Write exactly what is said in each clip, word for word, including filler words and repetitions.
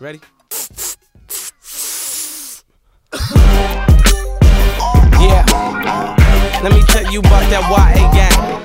Ready? Yeah. Let me tell you about that Y A gang.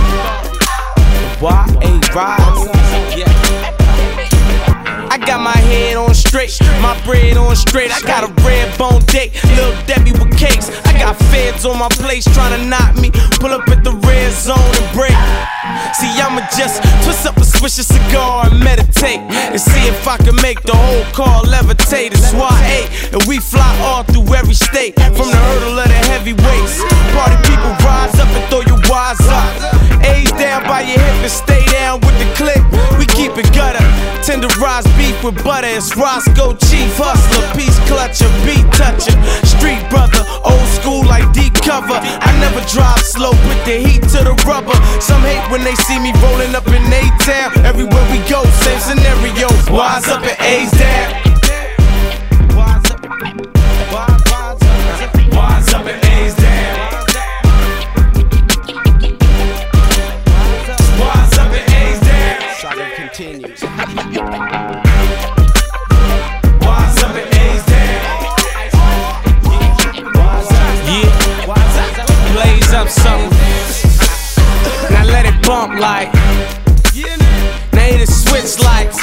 Y A Rise. Yeah. I got my head on straight, my bread on straight. I got a red bone date, Lil Debbie with cakes. I got feds on my place trying to knock me. Pull up at the red zone and break. See, I'ma just twist up a swish a cigar and meditate, and see if I can make the whole car levitate. It's Y A, and we fly all through every state, from the hurdle of the heavyweights. Party people rise up and throw your wise up. A's down by your hip and stay down with the click. We keep it gutter, tenderized beef with butter. It's Roscoe Chief, hustler, peace clutcher, beat toucher, street brother, old school like deep cover. I never drive slow, put the heat to the rubber. Some hate when they see me rolling up in A-Town. Everywhere we go, same scenario. Wise up and A's down. Wise up, wise up and A's down. Wise up and A's down. Saga continues. Wise up and A's down. Yeah, blaze up something. Now let it bump like. Now hit the switch like.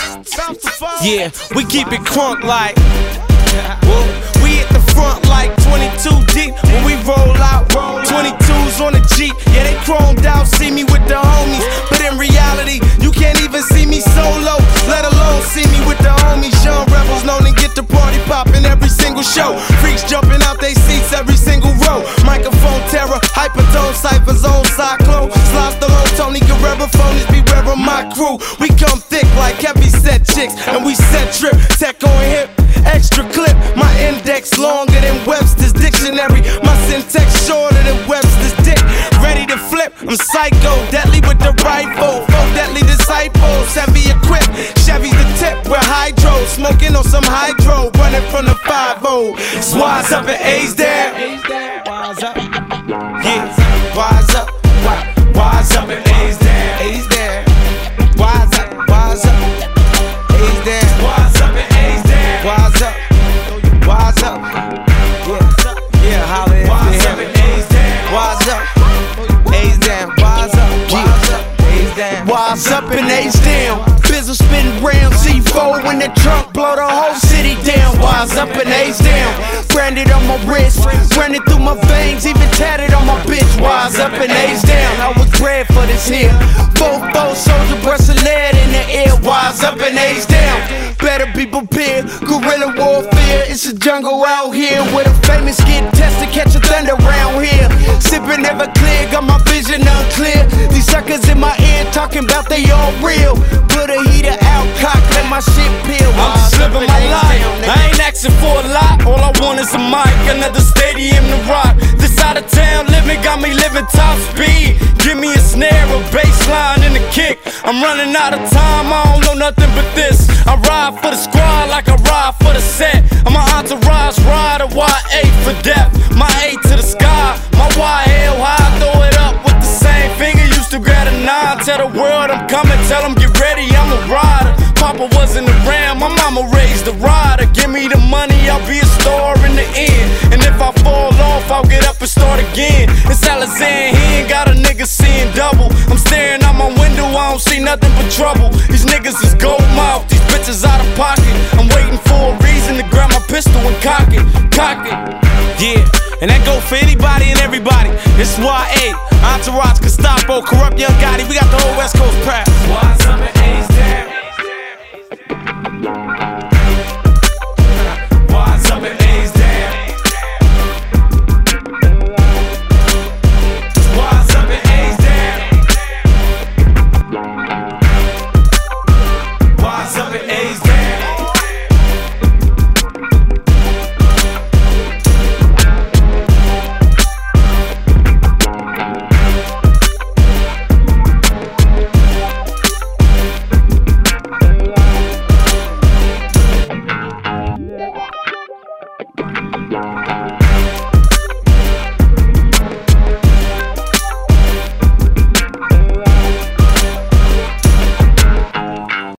Yeah, we keep it crunk like. Whoa. We hit the front like twenty-two deep when we roll out. twenty-twos on the Jeep, yeah they chromed out. See me with the homies, but in reality you can't even see me solo, let alone see me with the homies. Young rebels known to get the party poppin' every single show. Freaks jumping out they seats every single row. Microphone terror, hypertone ciphers on cyclone. Slice the low, Tony Guerrero phonies beware of my crew. We come thick like heavy set chicks, and we set trip. Tech on hip, extra clip. My index longer than Webster's dictionary. My syntax shorter than Webster's dick. Ready to flip, I'm psycho, deadly with the rifle. Four deadly disciples, heavy equipped. Chevy's the tip with hydro, smoking on some hydro, running from the five oh. Wise up and A's down. Wise up, yeah, wise up, wise up and A's down. A's down. Wise up, wise up, A's down. Wise up and A's down. Wise up, wise up, yeah, yeah, holla if you hear me. Wise up, A's down. Wise up, wise up, A's down. Wise up and A's down. Bizzle spinning round, C four in the trunk, blow the whole city down. Wise up and A's down. Branded on my wrist, running through my veins, even tatted on my bitch. Wise up and A's down. I was bred for this here. Both those soldier breasts of lead in the air. Wise up and A's down. Better be prepared. Guerrilla warfare, it's a jungle out here where the famous get tested, catch a thunder round here. Sipping never clear, got my vision unclear. These suckers in my ear talking about they all real. Put a heater out, cock, let my shit peel. I'm just living my life, I ain't asking for a lot. All I want is a mic, another stadium to rock. This out of town living got me living top speed. Give me a snare, a bass line, and a kick. I'm running out of time, I don't know nothing but this. I ride for the squad like I ride for the set. I'm an entourage rider, Y A for death. My A to the sky, my Y hell high, throw it up with the same finger. Used to grab a nine, tell the world I'm coming, tell them get ready, I'm a rider. Papa wasn't around, my mama raised a rider. Give me the money, I'll be a star in the end. And if I fall off, I'll get up and start again. It's Alexander, he ain't got a nigga seeing double. I'm staring out my window, I don't see nothing but trouble. These niggas is gold mouth, these bitches out of pocket. I'm waiting for a reason to grab my pistol and cock it, cock it. Yeah, and that go for anybody and everybody. It's Y A, Entourage, Gestapo, Corrupt Young Gotti. We got the whole West Coast proud. Wise up and A's down.